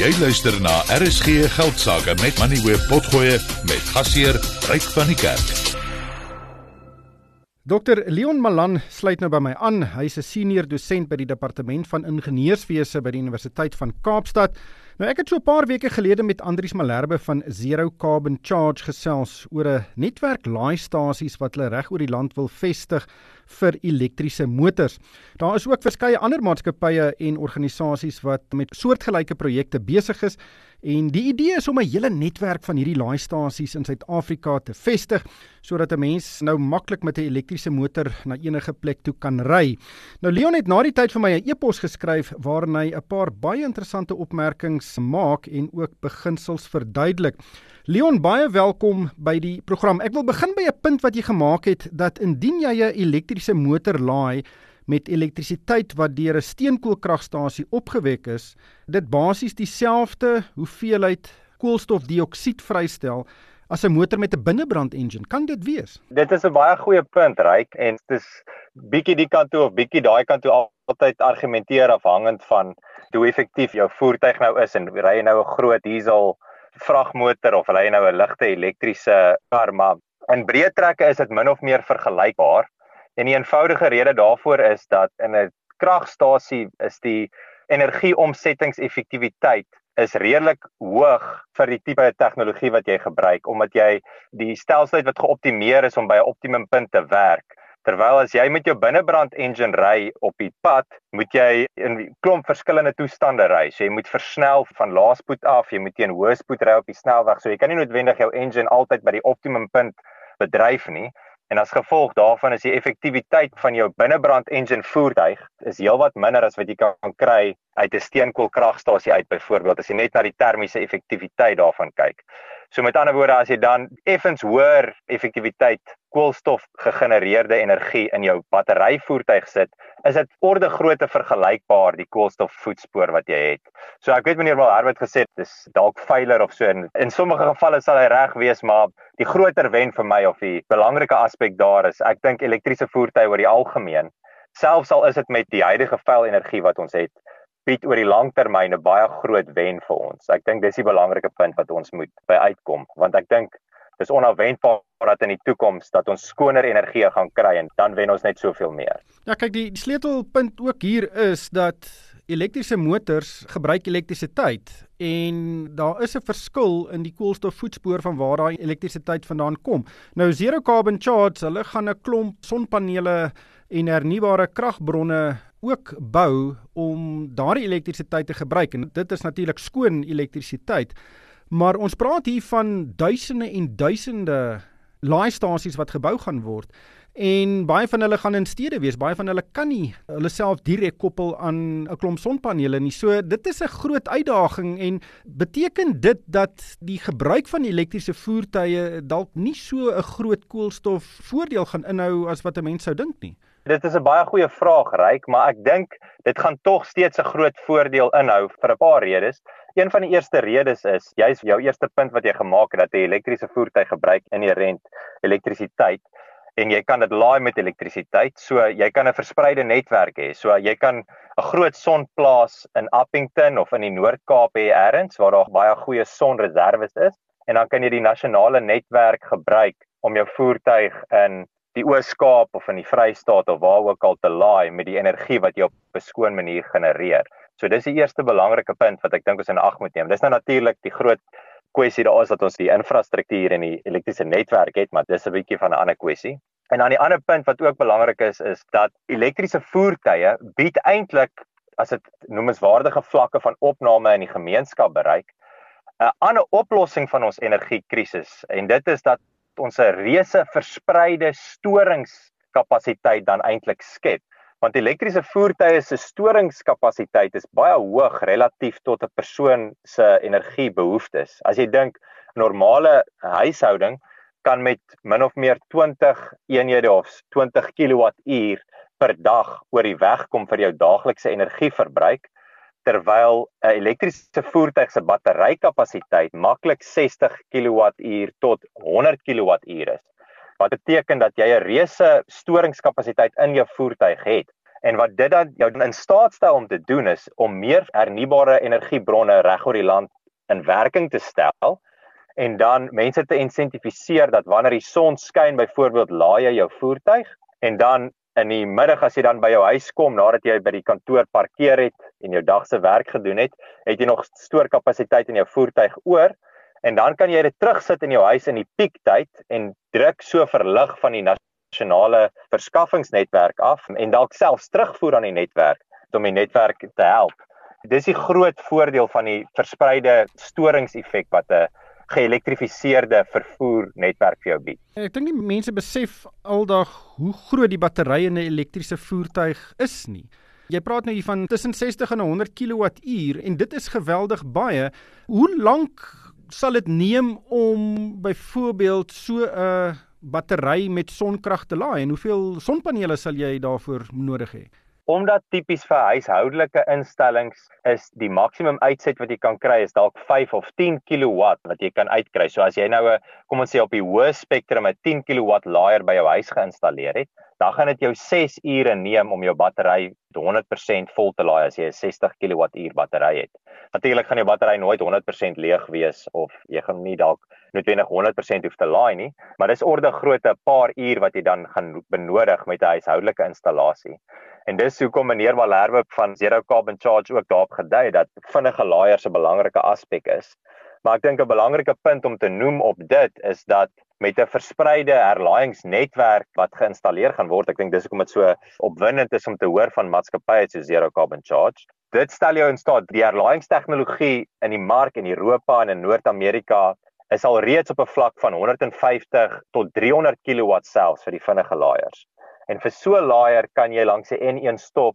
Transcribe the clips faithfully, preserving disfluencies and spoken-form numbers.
Jy luister na R S G Geldsaake met Money Web Potgoe met gasheer Ryk van die Kerk. dokter Leon Malan sluit nou by my aan. Hy is 'n senior dosent by die Departement van Ingenieurswese by die Universiteit van Kaapstad. Nou ek het so 'n paar weke gelede met Andries Malherbe van Zero Carbon Charge gesels oor 'n netwerk laaistasies wat hulle reg oor die land wil vestig vir elektriese motors. Daar is ook verskeie ander maatskappye en organisasies wat met soortgelyke projekte besig is. En die idee is om 'n hele netwerk van hierdie laaistasies in Suid-Afrika te vestig, sodat 'n mens nou maklik met 'n elektriese motor na enige plek toe kan ry. Nou Leon het na die tyd vir my 'n e-pos geskryf waarin hy 'n paar baie interessante opmerkings maak en ook beginsels verduidelik. Leon, baie welkom by die program. Ek wil begin by 'n punt wat jy gemaak het, dat indien jy 'n elektriese motor laai met elektrisiteit wat deur 'n steenkoolkragstasie opgewek is, dit basies dieselfde hoeveelheid koolstofdioksied vrystel as 'n motor met 'n binnebrand engine. Kan dit wees? Dit is 'n baie goeie punt, Ryk, en dit is bietjie die kant toe of bietjie daai kant toe altyd argumenteer afhangend van hoe effektief jou voertuig nou is en ry jy nou 'n groot diesel vragmotor of ry jy nou 'n ligte elektriese kar, maar in breë trekke is dit min of meer vergelykbaar. En die eenvoudige rede daarvoor is dat in 'n kragstasie is die energieomsettingseffektiwiteit is redelik hoog vir die tipe tegnologie wat jy gebruik, omdat jy die stelsel wat geoptimeer is om by 'n optimum punt te werk. Terwyl as jy met jou binnebrand engine ry op die pad, moet jy in 'n klomp verskillende toestande ry. So jy moet versnel van laaspoed af, jy moet teen hoë spoed ry op die snelweg. So jy kan nie noodwendig jou engine altyd by die optimum punt bedryf nie. En as gevolg daarvan is die effektiwiteit van jou binnebrand engine voertuig is heelwat minder as wat jy kan kry uit 'n steenkoolkragstasie uit byvoorbeeld, as jy net na die termiese effektiwiteit daarvan kyk. So met ander woorde, as jy dan effens hoër effektiwiteit koolstof gegenereerde energie in jou batteryvoertuig sit, is dit orde grootte vergelykbaar die koolstofvoetspoor wat jy het. So ek weet meneer Malherbe het gesê dis dalk veiler of so, en in sommige gevalle sal hy reg wees, maar die groter wen vir my of die belangrike aspek daar is, ek dink elektriese voertuie oor die algemeen, selfs al is dit met die huidige vuil energie wat ons het, bied oor die langtermyn 'n baie groot wen vir ons. Ek dink dis die belangrike punt wat ons moet by uitkom, want ek dink dis onafwendbaar dat in die toekoms dat ons skoner energie gaan kry en dan wen ons net soveel meer. Ja, kyk, die, die sleutelpunt ook hier is dat elektriese motors gebruik elektrisiteit en daar is 'n verskil in die koolstofvoetspoor van waar daai elektrisiteit vandaan kom. Nou Zero Carbon Charge, hulle gaan 'n klomp sonpanele en hernubare kragbronne ook bou om daardie elektrisiteit te gebruik, en dit is natuurlik skoon elektrisiteit, maar ons praat hier van duisende en duisende laaistasies wat gebou gaan word, en baie van hulle gaan in stede wees, baie van hulle kan nie hulle self direk koppel aan 'n klomp sonpanele nie, so dit is 'n groot uitdaging, en beteken dit dat die gebruik van elektriese voertuie dalk nie so 'n groot koolstofvoordeel gaan inhou as wat 'n mens sou dink nie? Dit is 'n baie goeie vraag, Ryk, maar ek dink dit gaan tog steeds 'n groot voordeel inhou vir 'n paar redes. Een van die eerste redes is, juist jou eerste punt wat jy gemaak het, dat 'n elektriese voertuig gebruik inherent elektrisiteit, en jy kan dit laai met elektrisiteit, so jy kan 'n verspreide netwerk hê. So jy kan 'n groot sonplaas in Appington of in die Noord-Kaap hê elders waar daar baie goeie sonreserwes is, en dan kan jy die nasionale netwerk gebruik om jou voertuig in die Oos-Kaap of in die Vrystaat of waar ook al te laai met die energie wat jy op 'n skoon manier genereer. So dis die eerste belangrike punt wat ek dink ons in ag moet neem. Dis nou natuurlik die groot kwessie daar is dat ons die infrastruktuur en die elektriese netwerk het, maar dis 'n bietjie van 'n ander kwessie. En dan die ander punt wat ook belangrik is, is dat elektriese voertuie bied eintlik, as dit noemenswaardige vlakke van opname in die gemeenskap bereik, 'n ander oplossing van ons energiekrisis, en dit is dat ons 'n reuse verspreide storingskapasiteit dan eintlik skep. Want elektriese voertuie se storingskapasiteit is baie hoog relatief tot 'n persoon se energiebehoeftes. As jy dink, 'n normale huishouding kan met min of meer twintig eenhede of twintig kilowattuur per dag oor die weg kom vir jou daaglikse energieverbruik, terwyl 'n elektriese voertuig se batterykapasiteit maklik sestig kilowattuur tot honderd kilowattuur is. Wat beteken dat jy 'n reuse storingskapasiteit in jou voertuig het. En wat dit dan jou in staat stel om te doen is om meer hernubare energiebronne reg oor die land in werking te stel en dan mense te insentifiseer dat wanneer die son skyn, byvoorbeeld laai jy jou voertuig en dan in die middag as jy dan by jou huis kom nadat jy by die kantoor parkeer het en jou dag se werk gedoen het, het jy nog stoorkapasiteit in jou voertuig oor en dan kan jy dit terugsit in jou huis in die piektyd en druk so verlig van die nasionale verskaffingsnetwerk af en dalk selfs terugvoer aan die netwerk om die netwerk te help. Dis die groot voordeel van die verspreide storingseffek wat 'n geelektrifiseerde vervoernetwerk vir jou bied. Ek dink nie mense besef aldag hoe groot die battery in 'n elektriese voertuig is nie. Jy praat nou hier van tussen sestig en honderd kilowattuur en dit is geweldig baie. Hoe lank sal dit neem om byvoorbeeld so 'n battery met sonkrag te laai en hoeveel sonpanele sal jy daarvoor nodig hê? Omdat tipies vir huishoudelike instellings is die maksimum uitset wat jy kan kry is dalk vyf of tien kilowatt wat jy kan uitkry. So as jy nou 'n kom ons sê op die hoë spektrum 'n tien kilowatt laaier by jou huis geïnstalleer het, dan gaan dit jou ses ure neem om jou battery honderd persent vol te laai as jy 'n sestig kilowattuur battery het. Natuurlik gaan jou battery nooit honderd persent leeg wees of jy gaan nie dalk noodwendig honderd persent hoef te laai nie, maar dis orde grootte 'n paar uur wat jy dan gaan benodig met 'n huishoudelike installasie. En dis hoekom meneer Malherbe van Zero Carbon Charge ook daarop gedui dat vinnige laaiers 'n belangrike aspek is. Maar ek dink 'n belangrike punt om te noem op dit is dat met 'n verspreide herlaayingsnetwerk wat geïnstalleer gaan word, ek dink dis hoekom dit so opwindend is om te hoor van maatskappye soos Zero Carbon Charge. Dit stel jou in staat, die herlaayingstegnologie in die mark in Europa en in Noord-Amerika is al reeds op 'n vlak van honderd vyftig tot driehonderd kilowatt selfs vir die vinnige laaiers. En vir so 'n laaier kan jy langs 'n N een stop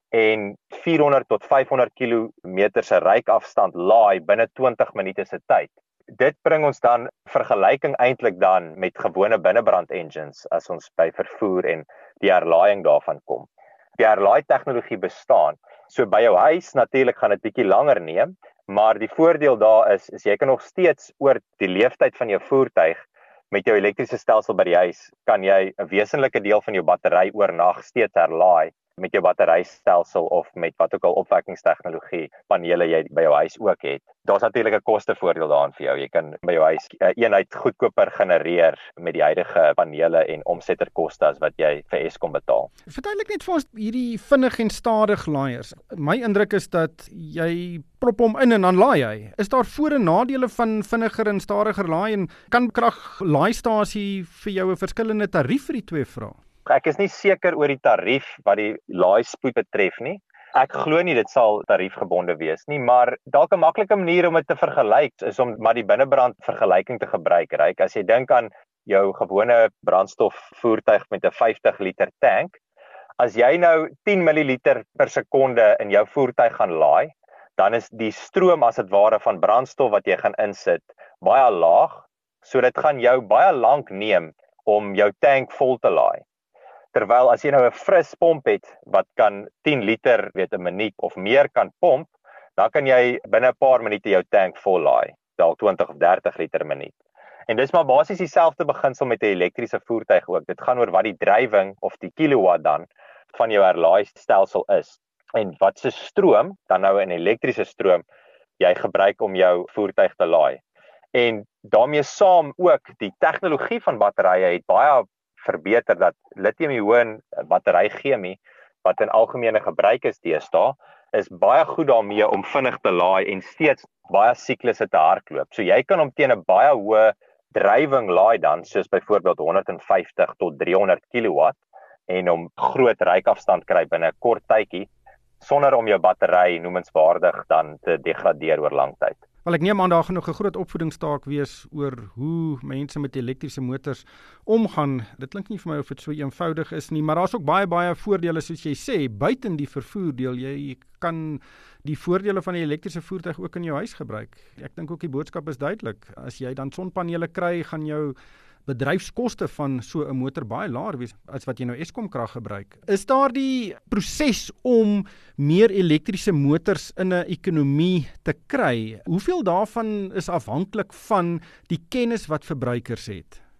en vierhonderd tot vyfhonderd kilometer se ryafstand laai binne twintig minute se tyd. Dit bring ons dan vergelyking eintlik dan met gewone binnebrand engines as ons by vervoer en die herlaaiing daarvan kom. Die herlaai tegnologie bestaan. So by jou huis natuurlik gaan dit bietjie langer neem, maar die voordeel daar is is jy kan nog steeds oor die leeftyd van jou voertuig met jou elektriese stelsel by die huis kan jy 'n wesenlike deel van jou battery oornag steeds herlaai met jou batterystelsel of met wat ook al opwekkingstegnologie panele jy by jou huis ook het. Daar's natuurlik 'n kostevoordeel daarin vir jou. Jy kan by jou huis 'n eenheid goedkoper genereer met die huidige panele en omsetterkoste as wat jy vir Eskom betaal. Verduidelik net vir ons hierdie vinnig en stadig laaiers. My indruk is dat jy prop hom in en dan laai hy. Is daar voor- en nadele van vinniger en stadiger laai en kan kraglaaistasie vir jou 'n verskillende tarief vir die twee vra? Ek is nie seker oor die tarief wat die laaispoed betref nie. Ek glo nie dit sal tariefgebonde wees nie, maar dalk 'n maklike manier om dit te vergelyk is om maar die binnebrand vergelyking te gebruik. Ryk, as jy dink aan jou gewone brandstofvoertuig met 'n vyftig liter tank, as jy nou tien milliliter per sekonde in jou voertuig gaan laai, dan is die stroom as dit ware van brandstof wat jy gaan insit baie laag, so dit gaan jou baie lank neem om jou tank vol te laai. Terwyl as jy nou 'n fris pomp het wat kan tien liter weet 'n minuut of meer kan pomp, dan kan jy binne 'n paar minute jou tank vol laai, dalk twintig of dertig liter 'n minuut. En dis maar basies dieselfde beginsel met 'n elektriese voertuig ook. Dit gaan oor wat die drywing of die kilowatt dan van jou herlaaistelsel is en wat se stroom dan nou 'n elektriese stroom jy gebruik om jou voertuig te laai. En daarmee saam ook die tegnologie van batterye het baie verbeter dat lithium-ioon batterychemie wat in algemene gebruik is deesdae is baie goed daarmee om vinnig te laai en steeds baie siklusse te hardloop. So jy kan hom teen 'n baie hoë drywing laai dan soos byvoorbeeld honderd vyftig tot driehonderd kilowatt en om groot ryafstand kry binne 'n kort tydjie sonder om jou battery noemenswaardig dan te degradeer oor lang tyd. Wel ek neem aan daar gaan nog 'n groot opvoedingstaak wees oor hoe mense met elektriese motors omgaan. Dit klink nie vir my of dit so eenvoudig is nie, maar daar's ook baie baie voordele soos jy sê, buiten die vervoerdeel. Jy kan die voordele van die elektriese voertuig ook in jou huis gebruik. Ek dink ook die boodskap is duidelik. As jy dan sonpanele kry, gaan jou bedryfskoste van so 'n motor baie laer wees as wat jy nou Eskom krag gebruik. Is daar die proses om meer elektriese motors in 'n ekonomie te kry? Hoeveel daarvan is afhanklik van die kennis wat verbruikers het?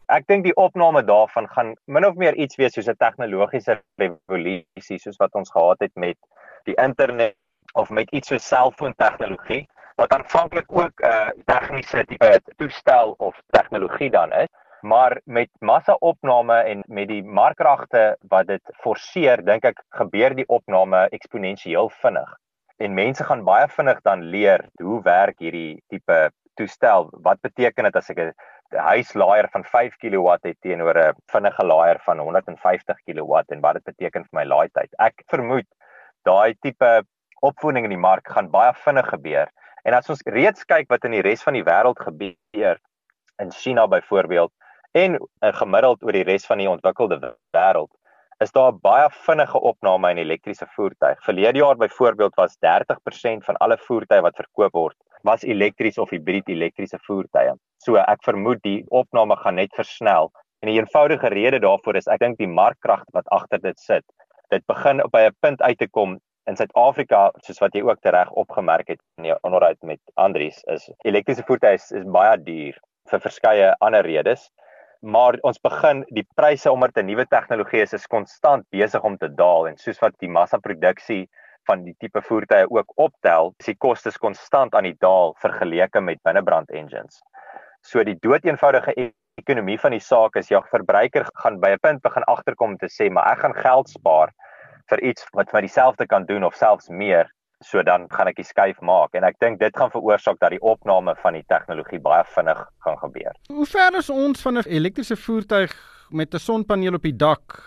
Ek dink die opname daarvan gaan min of meer iets wees soos 'n tegnologiese revolusie soos wat ons gehad het met die internet of met iets soos selfoontegnologie, wat aanvanklik ook 'n uh, tegniese tipe toestel of tegnologie dan is, maar met massa-opname en met die markkragte wat dit forceer, dink ek gebeur die opname eksponensieel vinnig. En mense gaan baie vinnig dan leer hoe werk hierdie tipe toestel. Wat beteken dit as ek 'n huislaaier van vyf kilowatt het teenoor 'n vinnige laaier van honderd vyftig kilowatt en wat dit beteken vir my laaityd. Ek vermoed daai tipe opvoeding in die mark gaan baie vinnig gebeur. En as ons reeds kyk wat in die res van die wêreld gebeur, in China byvoorbeeld, en gemiddeld oor die res van die ontwikkelde wêreld, is daar baie vinnige opname in elektriese voertuig. Verlede jaar byvoorbeeld was dertig persent van alle voertuie wat verkoop word, was elektries of hybrid elektriese voertuie. So ek vermoed die opname gaan net versnel. En die eenvoudige rede daarvoor is, ek dink die markkrag wat agter dit sit. Dit begin op by 'n punt uit te kom in Suid-Afrika, soos wat jy ook tereg opgemerk het in die onderhoud met Andries, is elektriese voertuie is, is baie duur vir verskeie ander redes. Maar ons begin, die pryse omdat 'n nuwe tegnologie is, is konstant besig om te daal, en soos wat die massaproduksie van die tipe voertuie ook optel, is die kostes konstant aan die daal vergeleke met binnebrand engines. So die doeteenvoudige ekonomie van die saak is, jou verbruiker gaan by 'n punt begin agterkom om te sê, maar ek gaan geld spaar vir iets wat my dieselfde kan doen of selfs meer, so dan gaan ek die skuif maak. En ek dink dit gaan veroorsaak dat die opname van die tegnologie baie vinnig gaan gebeur. Hoe ver is ons van 'n elektriese voertuig met 'n sonpaneel op die dak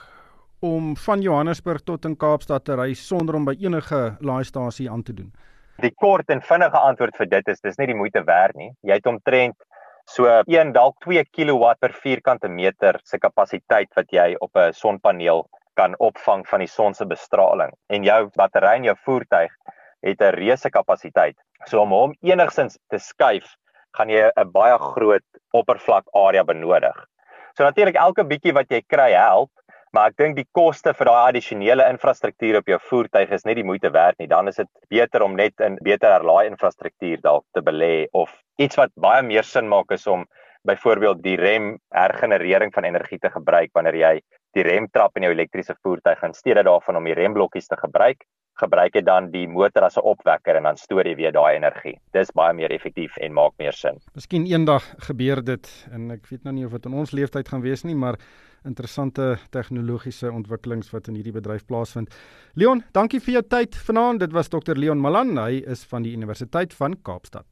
om van Johannesburg tot in Kaapstad te ry sonder om by enige laaistasie aan te doen? Die kort en vinnige antwoord vir dit is, dis nie die moeite werd nie. Jy het omtrent so een dalk twee kilowatt per vierkante meter se kapasiteit wat jy op 'n sonpaneel kan opvang van die son se bestraling. En jou battery in jou voertuig het 'n reuse kapasiteit. So om hom enigstens te skuif, gaan jy 'n baie groot oppervlak area benodig. So natuurlik elke bietjie wat jy kry help, maar ek dink die koste vir daai addisionele infrastruktuur op jou voertuig is nie die moeite werd nie. Dan is dit beter om net in beter herlaai-infrastruktuur dalk te belê, of iets wat baie meer sin maak is om byvoorbeeld die rem hergenerering van energie te gebruik wanneer jy die remtrap in jou elektriese voertuig, in steede daarvan om die remblokkies te gebruik, gebruik jy dan die motor as 'n opwekker en dan stoor jy weer daai energie. Dis baie meer effektief en maak meer sin. Miskien eendag gebeur dit, en ek weet nou nie of dit in ons leeftyd gaan wees nie, maar interessante tegnologiese ontwikkelings wat in hierdie bedryf plaasvind. Leon, dankie vir jou tyd vanaand. Dit was dokter Leon Malan, hy is van die Universiteit van Kaapstad.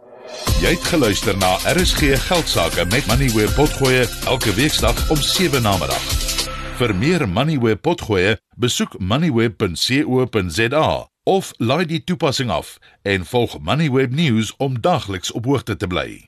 Jy het geluister na R S G Geldsaake met Moneyweb Potgoe elke weeksdag om sewe namiddag. Vir meer Moneyweb Potgoe, besoek moneyweb punt co punt za of laai die toepassing af en volg Moneyweb News om daagliks op hoogte te bly.